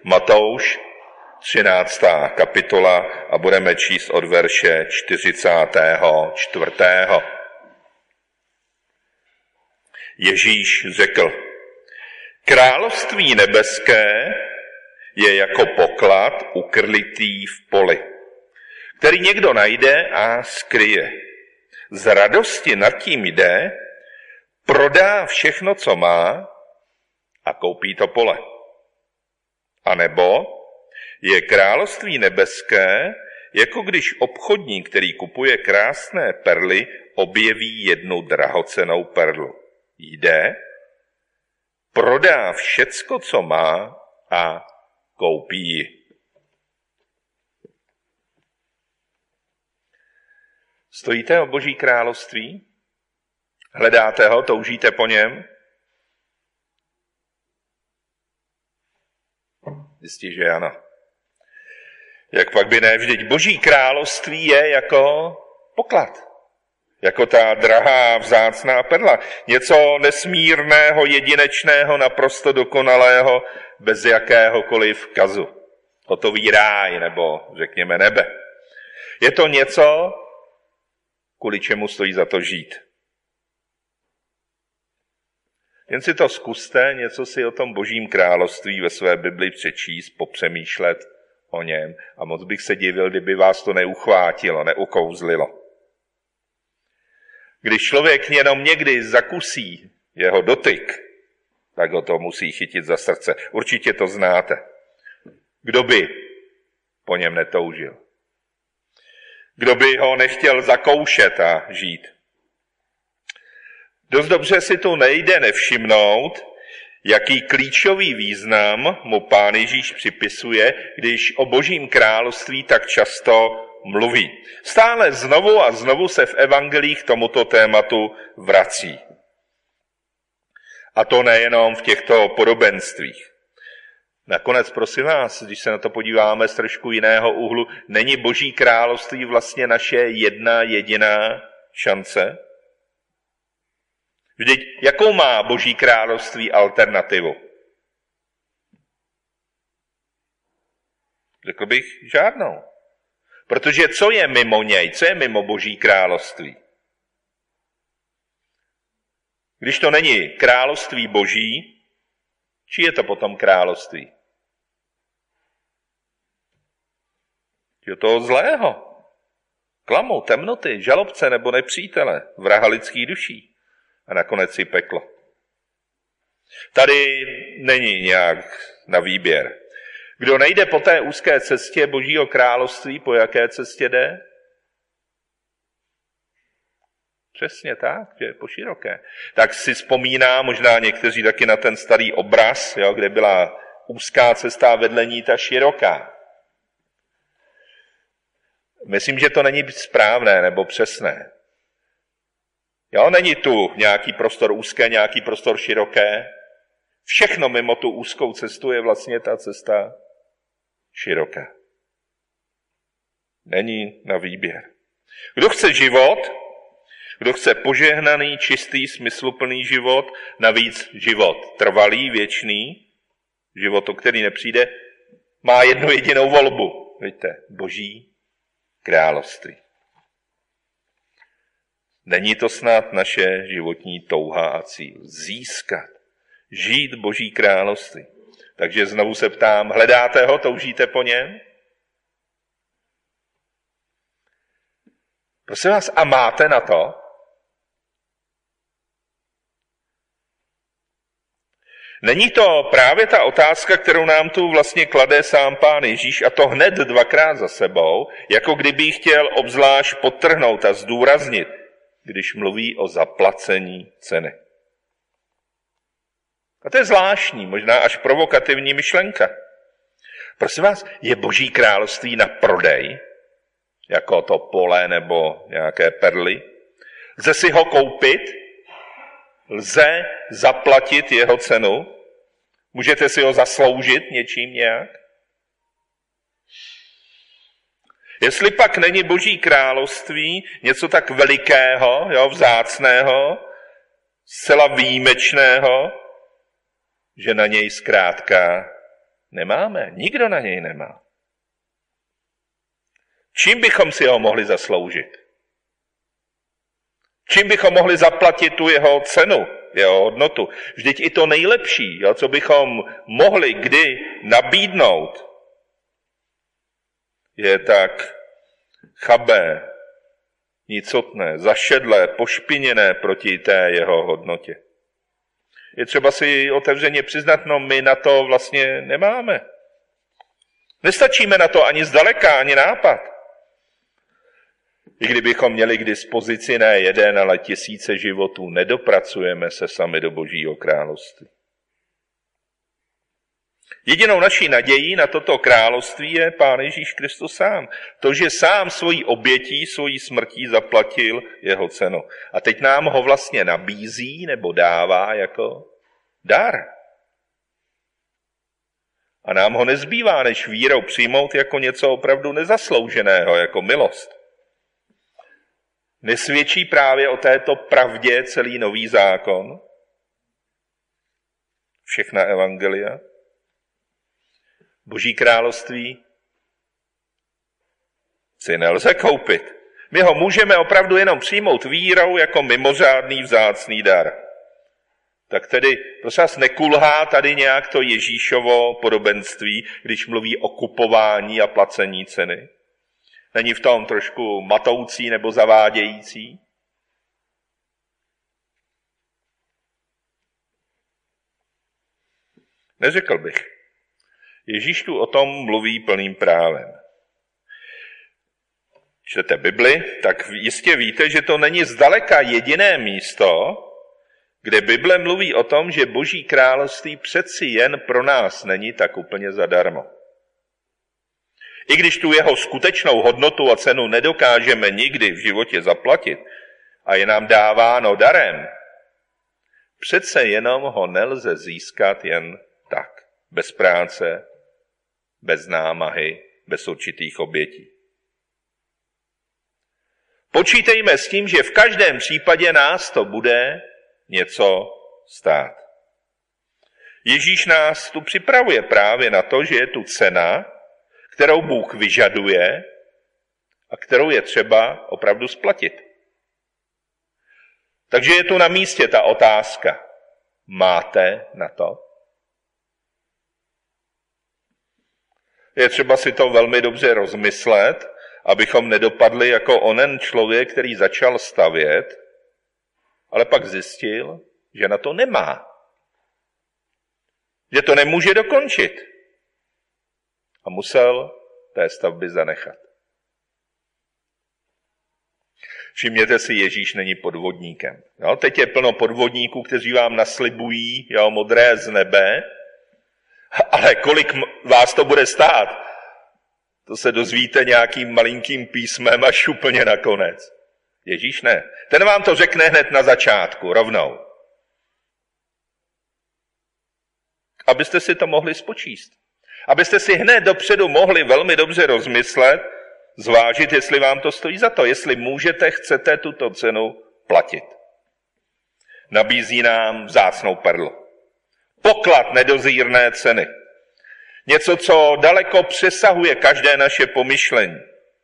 Matouš, 13. kapitola a budeme číst od verše 44. Ježíš řekl: Království nebeské je jako poklad ukrlitý v poli, který někdo najde a skryje. Z radosti nad tím jde, prodá všechno, co má a koupí to pole. A nebo je království nebeské, jako když obchodník, který kupuje krásné perly, objeví jednu drahocennou perlu. Jde, prodá všecko, co má a koupí ji. Stojíte o Boží království? Hledáte ho, toužíte po něm? Jistě, že ano. Jak pak by ne, vždyť Boží království je jako poklad. Jako ta drahá vzácná perla. Něco nesmírného, jedinečného, naprosto dokonalého, bez jakéhokoliv kazu. Hotový ráj, nebo řekněme nebe. Je to něco, kvůli čemu stojí za to žít. Jen si to zkuste, něco si o tom Božím království ve své Bibli přečíst, popřemýšlet o něm. A moc bych se divil, kdyby vás to neuchvátilo, neukouzlilo. Když člověk jenom někdy zakusí jeho dotyk, tak ho to musí chytit za srdce. Určitě to znáte. Kdo by po něm netoužil? Kdo by ho nechtěl zakoušet a žít? Dost dobře si tu nejde nevšimnout, jaký klíčový význam mu Pán Ježíš připisuje, když o Božím království tak často mluví. Stále znovu a znovu se v evangelích tomuto tématu vrací. A to nejenom v těchto podobenstvích. Nakonec, prosím vás, když se na to podíváme z trošku jiného úhlu, není Boží království vlastně naše jedna jediná šance? Vždyť jakou má Boží království alternativu? Řekl bych žádnou. Protože co je mimo něj? Co je mimo Boží království? Když to není království Boží, či je to potom království? Je toho zlého. Klamu, temnoty, žalobce nebo nepřítele, vraha lidských duší. A nakonec i peklo. Tady není nějak na výběr. Kdo nejde po té úzké cestě Božího království, po jaké cestě jde? Přesně tak, že po široké. Tak si vzpomíná možná někteří taky na ten starý obraz, jo, kde byla úzká cesta a vedle ní ta široká. Myslím, že to není správné nebo přesné. Jo, není tu nějaký prostor úzké, nějaký prostor široké. Všechno mimo tu úzkou cestu je vlastně ta cesta široká. Není na výběr. Kdo chce život, kdo chce požehnaný, čistý, smysluplný život, navíc život trvalý, věčný, život, o který nepřijde, má jednu jedinou volbu. Víte, Boží království. Není to snad naše životní touha a cíl získat, žít Boží království. Takže znovu se ptám, hledáte ho, toužíte po něm? Prosím vás, a máte na to? Není to právě ta otázka, kterou nám tu vlastně klade sám Pán Ježíš, a to hned dvakrát za sebou, jako kdyby chtěl obzvlášť podtrhnout a zdůraznit, když mluví o zaplacení ceny. A to je zvláštní, možná až provokativní myšlenka. Prosím vás, je Boží království na prodej, jako to pole nebo nějaké perly? Lze si ho koupit? Lze zaplatit jeho cenu? Můžete si ho zasloužit něčím nějak? Jestli pak není Boží království něco tak velikého, jo, vzácného, zcela výjimečného, že na něj zkrátka Nemáme, nikdo na něj nemá. Čím bychom si ho mohli zasloužit? Čím bychom mohli zaplatit tu jeho cenu, jeho hodnotu? Vždyť i to nejlepší, co bychom mohli kdy nabídnout, je tak chabé, nicotné, zašedlé, pošpiněné proti té jeho hodnotě. Je třeba si otevřeně přiznat, no my na to vlastně nemáme. Nestačíme na to ani zdaleka, ani nápad. I kdybychom měli k dispozici ne jeden, ale tisíce životů, nedopracujeme se sami do Božího království. Jedinou naší nadějí na toto království je Pán Ježíš Kristus sám. To, že sám svojí obětí, svojí smrtí zaplatil jeho cenu. A teď nám ho vlastně nabízí nebo dává jako dar. A nám ho nezbývá, než vírou přijmout jako něco opravdu nezaslouženého, jako milost. Nesvědčí právě o této pravdě celý Nový zákon? Všechna evangelia? Boží království si nelze koupit. My ho můžeme opravdu jenom přijmout vírou jako mimořádný vzácný dar. Tak tedy, prosím vás, nekulhá tady nějak to Ježíšovo podobenství, když mluví o kupování a placení ceny? Není v tom trošku matoucí nebo zavádějící? Neřekl bych. Ježíš tu o tom mluví plným právem. Čtete Bibli, tak jistě víte, že to není zdaleka jediné místo, kde Bible mluví o tom, že Boží království přeci jen pro nás není tak úplně zadarmo. I když tu jeho skutečnou hodnotu a cenu nedokážeme nikdy v životě zaplatit a je nám dáváno darem, přece jenom ho nelze získat jen tak, bez práce, bez námahy, bez určitých obětí. Počítejme s tím, že v každém případě nás to bude něco stát. Ježíš nás tu připravuje právě na to, že je tu cena, kterou Bůh vyžaduje a kterou je třeba opravdu splatit. Takže je tu na místě ta otázka. Máte na to? Je třeba si to velmi dobře rozmyslet, abychom nedopadli jako onen člověk, který začal stavět, ale pak zjistil, že na to nemá. Že to nemůže dokončit. A musel té stavby zanechat. Všimněte si, Ježíš není podvodníkem. Jo, teď je plno podvodníků, kteří vám naslibují modré z nebe, ale kolik vás to bude stát, to se dozvíte nějakým malinkým písmem až úplně nakonec. Ježíš ne. Ten vám to řekne hned na začátku, rovnou. Abyste si to mohli spočíst. Abyste si hned dopředu mohli velmi dobře rozmyslet, zvážit, jestli vám to stojí za to, jestli můžete, chcete tuto cenu platit. Nabízí nám vzácnou perlu. Poklad nedozírné ceny. Něco, co daleko přesahuje každé naše pomyšlení.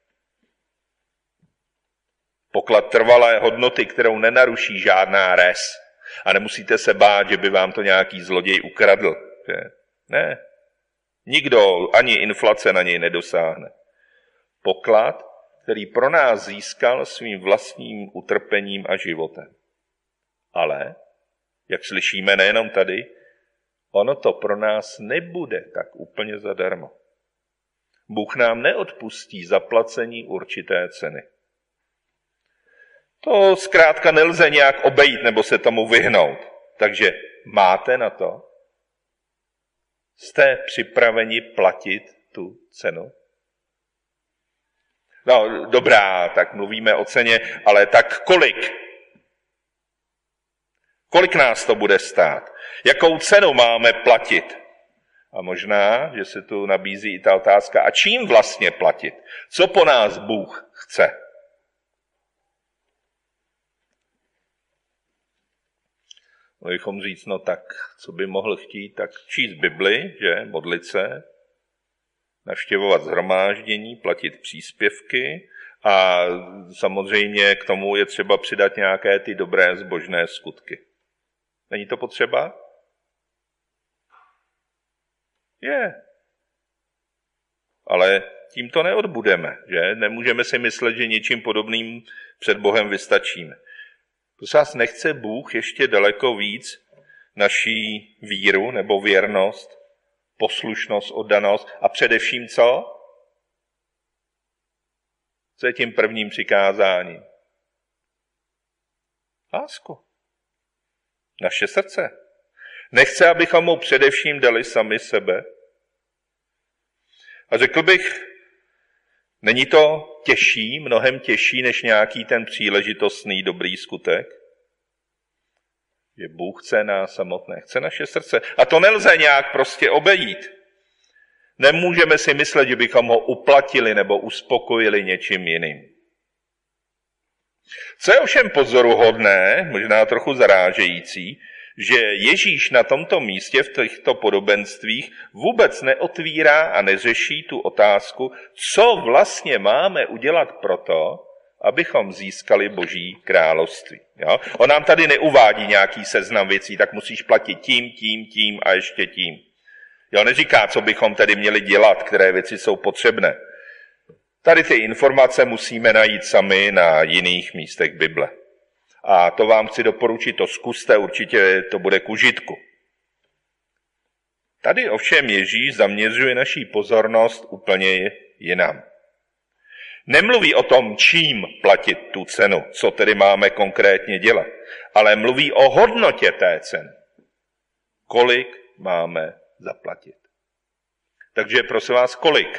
Poklad trvalé hodnoty, kterou nenaruší žádná res. A nemusíte se bát, že by vám to nějaký zloděj ukradl. Ne. Nikdo, ani inflace na něj nedosáhne. Poklad, který pro nás získal svým vlastním utrpením a životem. Ale, jak slyšíme nejenom tady, ono to pro nás nebude tak úplně zadarmo. Bůh nám neodpustí zaplacení určité ceny. To zkrátka nelze nějak obejít nebo se tomu vyhnout. Takže máte na to? Jste připraveni platit tu cenu? No dobrá, tak mluvíme o ceně, ale tak kolik? Kolik nás to bude stát? Jakou cenu máme platit? A možná, že se tu nabízí i ta otázka, a čím vlastně platit? Co po nás Bůh chce? Mohli bychom říct, no tak, co by mohl chtít, tak číst Bibli, že, modlit se, navštěvovat shromáždění, platit příspěvky a samozřejmě k tomu je třeba přidat nějaké ty dobré zbožné skutky. Není to potřeba? Je. Ale tím to neodbudeme, že? Nemůžeme si myslet, že něčím podobným před Bohem vystačíme. Prosím vás, nechce Bůh ještě daleko víc naší víru nebo věrnost, poslušnost, oddanost a především co? Co je tím prvním přikázáním? Lásku. Naše srdce. Nechce, abychom mu především dali sami sebe. A řekl bych, není to těžší, mnohem těžší, než nějaký ten příležitostný dobrý skutek? Že Bůh chce nás samotné, chce naše srdce. A to nelze nějak prostě obejít. Nemůžeme si myslet, že bychom ho uplatili nebo uspokojili něčím jiným. Co je ovšem pozoruhodné, možná trochu zarážející, že Ježíš na tomto místě v těchto podobenstvích vůbec neotvírá a neřeší tu otázku, co vlastně máme udělat proto, abychom získali Boží království. Jo? On nám tady neuvádí nějaký seznam věcí, tak musíš platit tím a ještě tím. Jo, neříká, co bychom tedy měli dělat, které věci jsou potřebné. Tady ty informace musíme najít sami na jiných místech Bible. A to vám chci doporučit, to zkuste, určitě to bude k užitku. Tady ovšem Ježíš zaměřuje naší pozornost úplně jinam. Nemluví o tom, čím platit tu cenu, co tedy máme konkrétně dělat, ale mluví o hodnotě té ceny. Kolik máme zaplatit. Takže prosím vás, kolik?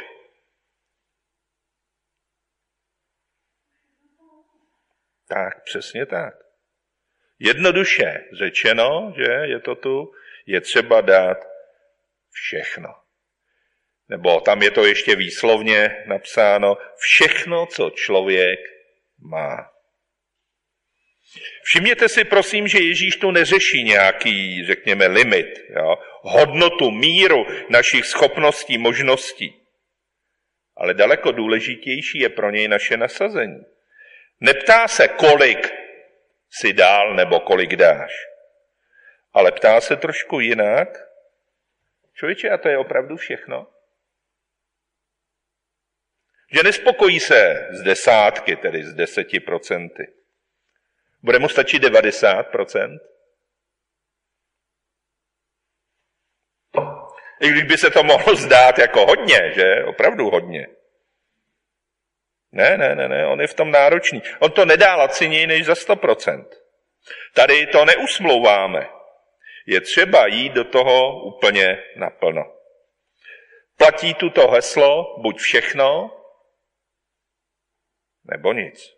Tak, přesně tak. Jednoduše řečeno, že je to tu, je třeba dát všechno. Nebo tam je to ještě výslovně napsáno, všechno, co člověk má. Všimněte si, prosím, že Ježíš tu neřeší nějaký, řekněme, limit, jo? Hodnotu, míru našich schopností, možností. Ale daleko důležitější je pro něj naše nasazení. Neptá se, kolik si dál nebo kolik dáš, ale ptá se trošku jinak. Člověče, a to je opravdu všechno? Že nespokojí se z desátky, tedy z 10%. Bude mu stačit 90%? I když by se to mohlo zdát jako hodně, že? Opravdu hodně. Ne, on je v tom náročný. On to nedá laciněji než za 100%. Tady to neusmlouváme. Je třeba jít do toho úplně naplno. Platí tuto heslo buď všechno, nebo nic.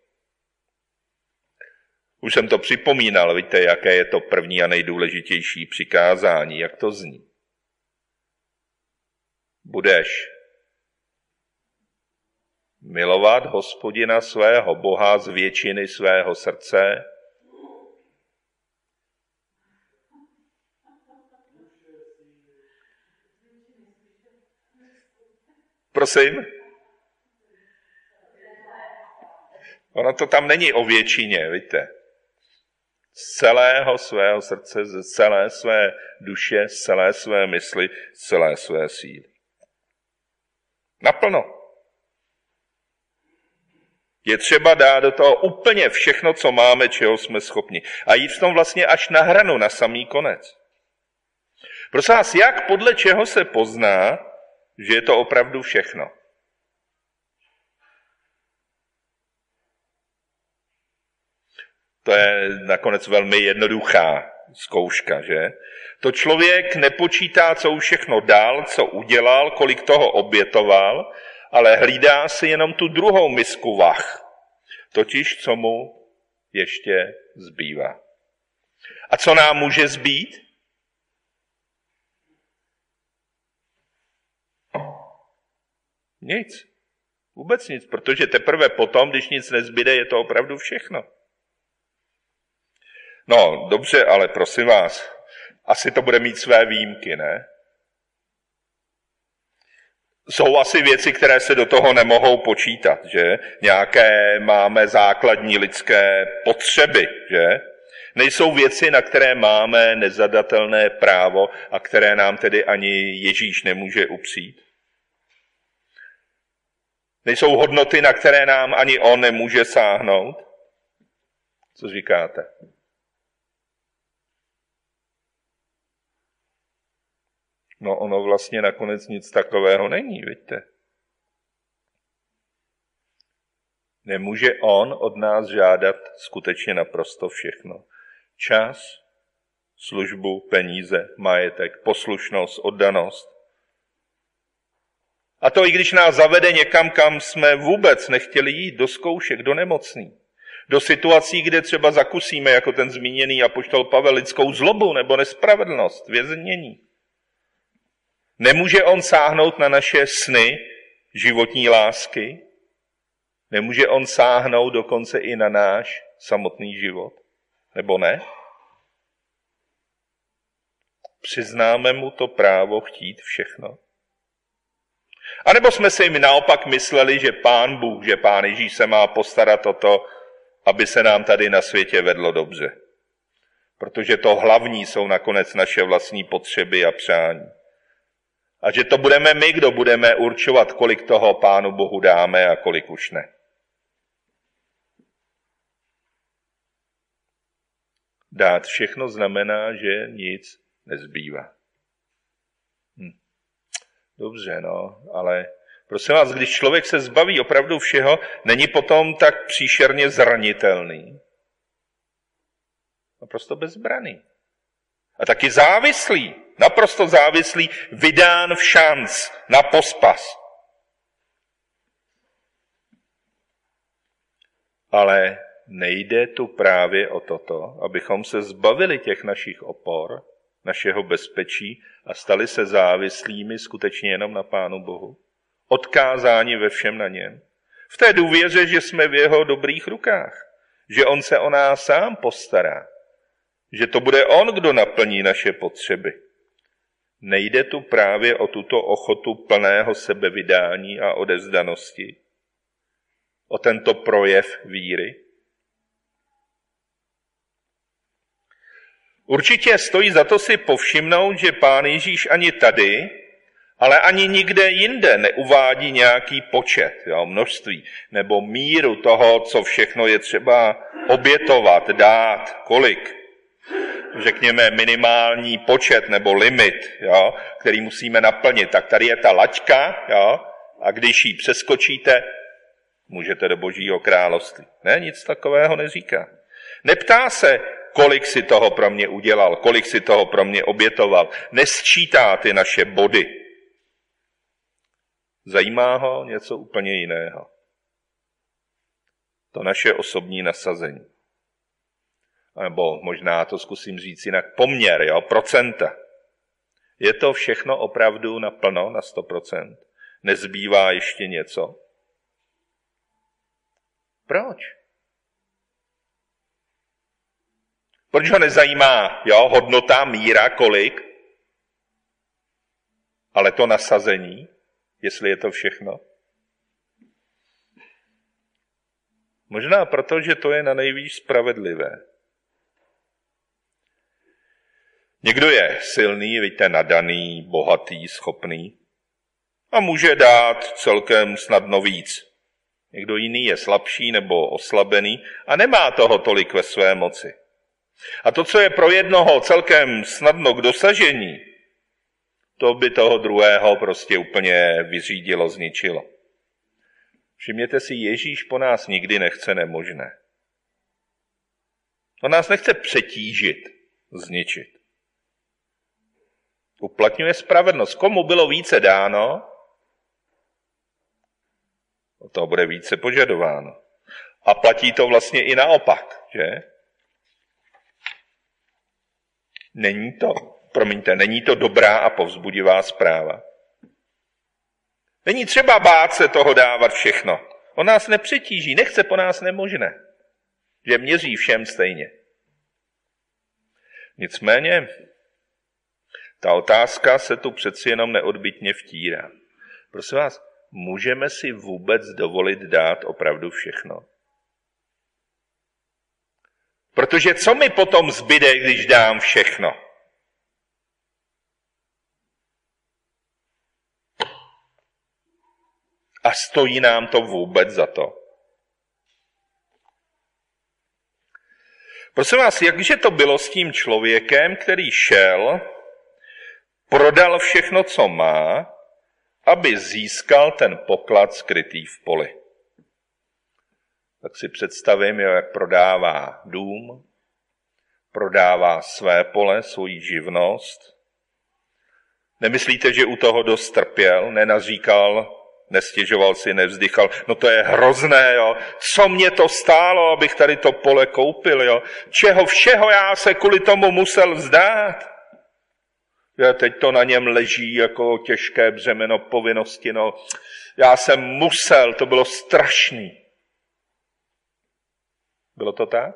Už jsem to připomínal, víte, jaké je to první a nejdůležitější přikázání, jak to zní. Budeš milovat Hospodina svého Boha z většiny svého srdce, prosím? Ono to tam není o většině, víte. Z celého svého srdce, z celé své duše, z celé své mysli, z celé své síly. Naplno. Je třeba dát do toho úplně všechno, co máme, čeho jsme schopni. A jít v tom vlastně až na hranu, na samý konec. Prosím vás, jak podle čeho se pozná, že je to opravdu všechno? To je nakonec velmi jednoduchá zkouška, že? To člověk nepočítá, co už všechno dal, co udělal, kolik toho obětoval, ale hlídá si jenom tu druhou misku vah. Totiž, co mu ještě zbývá. A co nám může zbýt? Nic. Vůbec nic, protože teprve potom, když nic nezbyde, je to opravdu všechno. No, dobře, ale prosím vás, asi to bude mít své výjimky, ne? Jsou asi věci, které se do toho nemohou počítat, že? Nějaké máme základní lidské potřeby, že? Nejsou věci, na které máme nezadatelné právo a které nám tedy ani Ježíš nemůže upřít. Nejsou hodnoty, na které nám ani on nemůže sáhnout. Co říkáte? No ono vlastně nakonec nic takového není, vidíte. Nemůže on od nás žádat skutečně naprosto všechno. Čas, službu, peníze, majetek, poslušnost, oddanost. A to i když nás zavede někam, kam jsme vůbec nechtěli jít, do zkoušek, do nemocný. Do situací, kde třeba zakusíme, jako ten zmíněný apoštol Pavel, lidskou zlobu nebo nespravedlnost, věznění. Nemůže on sáhnout na naše sny, životní lásky? Nemůže on sáhnout dokonce i na náš samotný život? Nebo ne? Přiznáme mu to právo chtít všechno? A nebo jsme si jim naopak mysleli, že Pán Bůh, že Pán Ježíš se má postarat o to, aby se nám tady na světě vedlo dobře. Protože to hlavní jsou nakonec naše vlastní potřeby a přání. A že to budeme my, kdo budeme určovat, kolik toho Pánu Bohu dáme a kolik už ne. Dát všechno znamená, že nic nezbývá. Dobře, no, ale prosím vás, když člověk se zbaví opravdu všeho, není potom tak příšerně zranitelný. Naprosto bezbraný. A taky závislý, naprosto závislý, vydán v šanc na pospas. Ale nejde tu právě o toto, abychom se zbavili těch našich opor, našeho bezpečí a stali se závislými skutečně jenom na Pánu Bohu. Odkázáni ve všem na něm. V té důvěře, že jsme v jeho dobrých rukách. Že on se o nás sám postará. Že to bude on, kdo naplní naše potřeby. Nejde tu právě o tuto ochotu plného sebevydání a odevzdanosti? O tento projev víry? Určitě stojí za to si povšimnout, že Pán Ježíš ani tady, ale ani nikde jinde neuvádí nějaký počet, množství, nebo míru toho, co všechno je třeba obětovat, dát, kolik. Řekněme minimální počet nebo limit, který musíme naplnit. Tak tady je ta laťka, a když ji přeskočíte, můžete do Božího království. Ne, nic takového neříká. Neptá se, kolik si toho pro mě udělal, kolik si toho pro mě obětoval. Nesčítá ty naše body. Zajímá ho něco úplně jiného. To naše osobní nasazení. Nebo možná to zkusím říct jinak, poměr, procenta. Je to všechno opravdu naplno, na 100%? Nezbývá ještě něco? Proč? Proč ho nezajímá, hodnota, míra, kolik? Ale to nasazení, jestli je to všechno? Možná proto, že to je na nejvíc spravedlivé. Někdo je silný, víte, nadaný, bohatý, schopný a může dát celkem snadno víc. Někdo jiný je slabší nebo oslabený a nemá toho tolik ve své moci. A to, co je pro jednoho celkem snadno k dosažení, to by toho druhého prostě úplně vyřídilo, zničilo. Všimněte si, Ježíš po nás nikdy nechce nemožné. On nás nechce přetížit, zničit. Uplatňuje spravedlnost. Komu bylo více dáno, o toho bude více požadováno. A platí to vlastně i naopak, že? Není to dobrá a povzbudivá zpráva. Není třeba bát se toho dávat všechno. On nás nepřetíží, nechce po nás nemožné. Že měří všem stejně. Nicméně, ta otázka se tu přeci jenom neodbytně vtírá. Prosím vás, můžeme si vůbec dovolit dát opravdu všechno? Protože co mi potom zbyde, když dám všechno? A stojí nám to vůbec za to? Prosím vás, jakže to bylo s tím člověkem, který šel, prodal všechno, co má, aby získal ten poklad skrytý v poli. Tak si představím, jak prodává dům, prodává své pole, svoji živnost. Nemyslíte, že u toho dost trpěl, nenaříkal, nestěžoval si, nevzdychal, no to je hrozné, jo. Co mě to stálo, abych tady to pole koupil, jo. Čeho všeho já se kvůli tomu musel vzdát. Já teď to na něm leží jako těžké břemeno povinnosti, no. Já jsem musel, to bylo strašný. Bylo to tak?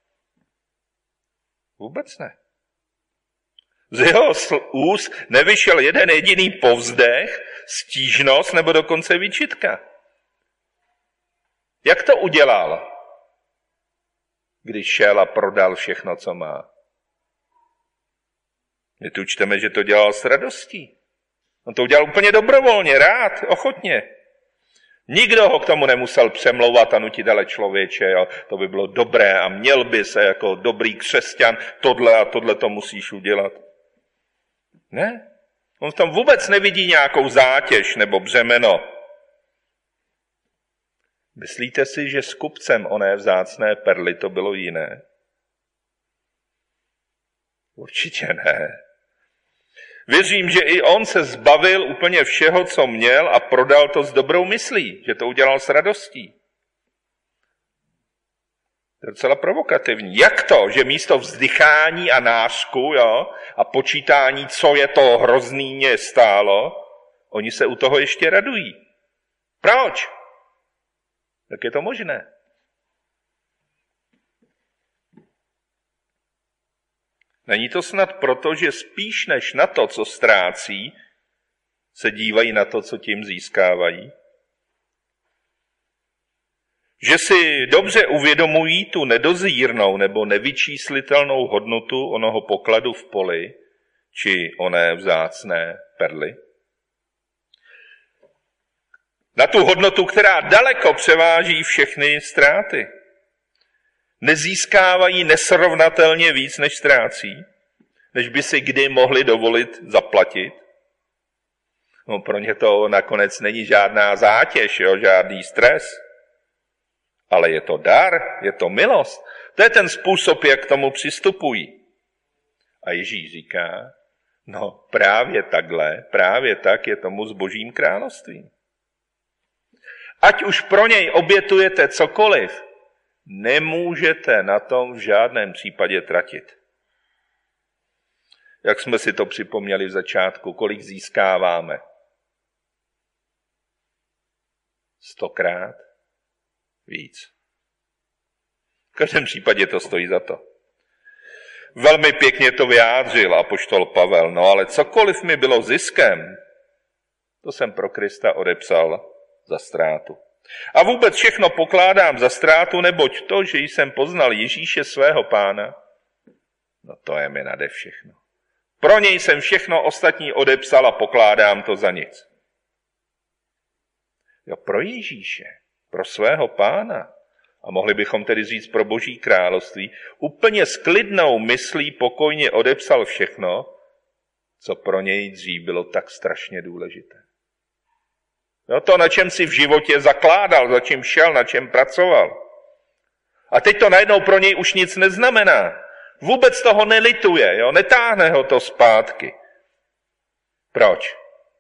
Vůbec ne. Z jeho úst nevyšel jeden jediný povzdech, stížnost nebo dokonce výčitka. Jak to udělal, když šel a prodal všechno, co má? My tu čteme, že to dělal s radostí. On to udělal úplně dobrovolně, rád, ochotně. Nikdo ho k tomu nemusel přemlouvat a nutit, ale člověče, jo, to by bylo dobré a měl by se jako dobrý křesťan tohle a tohle to musíš udělat. Ne, on v tom vůbec nevidí nějakou zátěž nebo břemeno. Myslíte si, že s kupcem oné vzácné perly to bylo jiné? Určitě ne. Věřím, že i on se zbavil úplně všeho, co měl a prodal to s dobrou myslí, že to udělal s radostí. To je docela provokativní. Jak to, že místo vzdychání a nářku, jo, a počítání, co je to hrozný mě stálo, oni se u toho ještě radují. Proč? Jak je to možné? Není to snad proto, že spíš než na to, co ztrácí, se dívají na to, co tím získávají? Že si dobře uvědomují tu nedozírnou nebo nevyčíslitelnou hodnotu onoho pokladu v poli, či oné vzácné perly? Na tu hodnotu, která daleko převáží všechny ztráty. Nezískávají nesrovnatelně víc, než ztrácí, než by si kdy mohli dovolit zaplatit. No, pro ně to nakonec není žádná zátěž, jo, žádný stres. Ale je to dar, je to milost. To je ten způsob, jak k tomu přistupují. A Ježíš říká, no právě tak je tomu s Božím královstvím. Ať už pro něj obětujete cokoliv, nemůžete na tom v žádném případě tratit. Jak jsme si to připomněli v začátku, kolik získáváme? 100krát víc. V každém případě to stojí za to. Velmi pěkně to vyjádřil apoštol Pavel, no ale cokoliv mi bylo ziskem, to jsem pro Krista odepsal za ztrátu. A vůbec všechno pokládám za ztrátu, neboť to, že jsem poznal Ježíše svého Pána, no to je mi nade všechno. Pro něj jsem všechno ostatní odepsal a pokládám to za nic. Jo, pro Ježíše, pro svého Pána, a mohli bychom tedy říct pro Boží království, úplně s klidnou myslí pokojně odepsal všechno, co pro něj dřív bylo tak strašně důležité. Jo, to, na čem si v životě zakládal, za čím šel, na čem pracoval. A teď to najednou pro něj už nic neznamená. Vůbec toho nelituje, jo, netáhne ho to zpátky. Proč?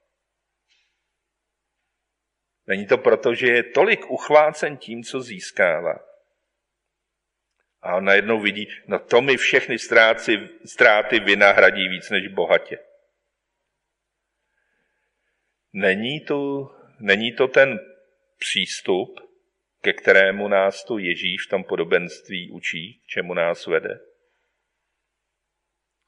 Není to proto, že je tolik uchvácen tím, co získává. A on najednou vidí, no to mi všechny ztráty vynahradí víc než bohatě. Není to ten přístup, ke kterému nás tu Ježíš v tom podobenství učí, k čemu nás vede?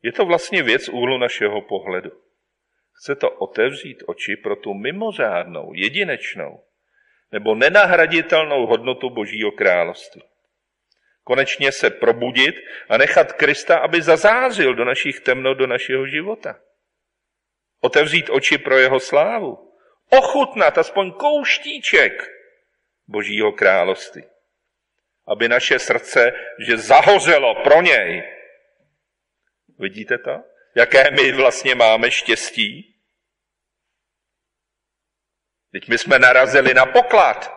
Je to vlastně věc úhlu našeho pohledu. Chce to otevřít oči pro tu mimořádnou, jedinečnou nebo nenahraditelnou hodnotu Božího království. Konečně se probudit a nechat Krista, aby zazářil do našich temnot, do našeho života. Otevřít oči pro jeho slávu. Ochutnat aspoň kouštíček Božího království. Aby naše srdce, že zahořelo pro něj. Vidíte to? Jaké my vlastně máme štěstí? Teď my jsme narazili na poklad.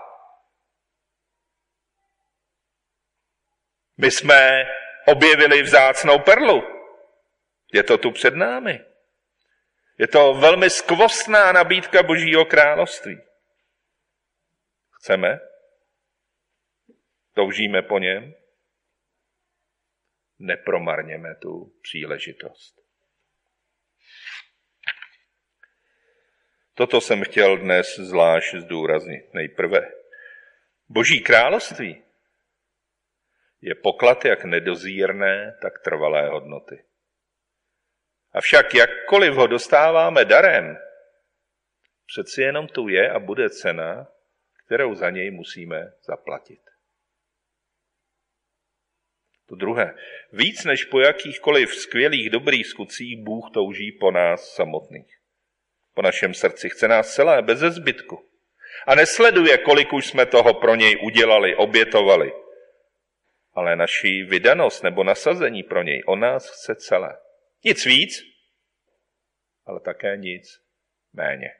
My jsme objevili vzácnou perlu. Je to tu před námi. Je to velmi skvostná nabídka Božího království. Chceme? Toužíme po něm? Nepromarněme tu příležitost. Toto jsem chtěl dnes zvlášť zdůraznit. Nejprve, Boží království je poklad jak nedozírné, tak trvalé hodnoty. Avšak jakkoliv ho dostáváme darem, přeci jenom tu je a bude cena, kterou za něj musíme zaplatit. To druhé. Víc než po jakýchkoliv skvělých dobrých skutcích Bůh touží po nás samotných. Po našem srdci. Chce nás celé, beze zbytku. A nesleduje, kolik už jsme toho pro něj udělali, obětovali. Ale naši vydanost nebo nasazení pro něj, on nás chce celé. Nic víc, ale také nic méně.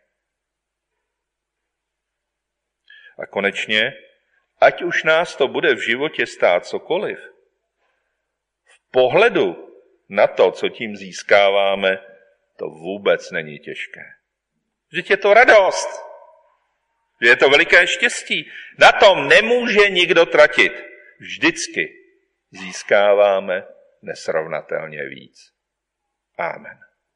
A konečně, ať už nás to bude v životě stát cokoliv, v pohledu na to, co tím získáváme, to vůbec není těžké. Vždyť je to radost, že je to veliké štěstí. Na tom nemůže nikdo tratit. Vždycky získáváme nesrovnatelně víc. Amen.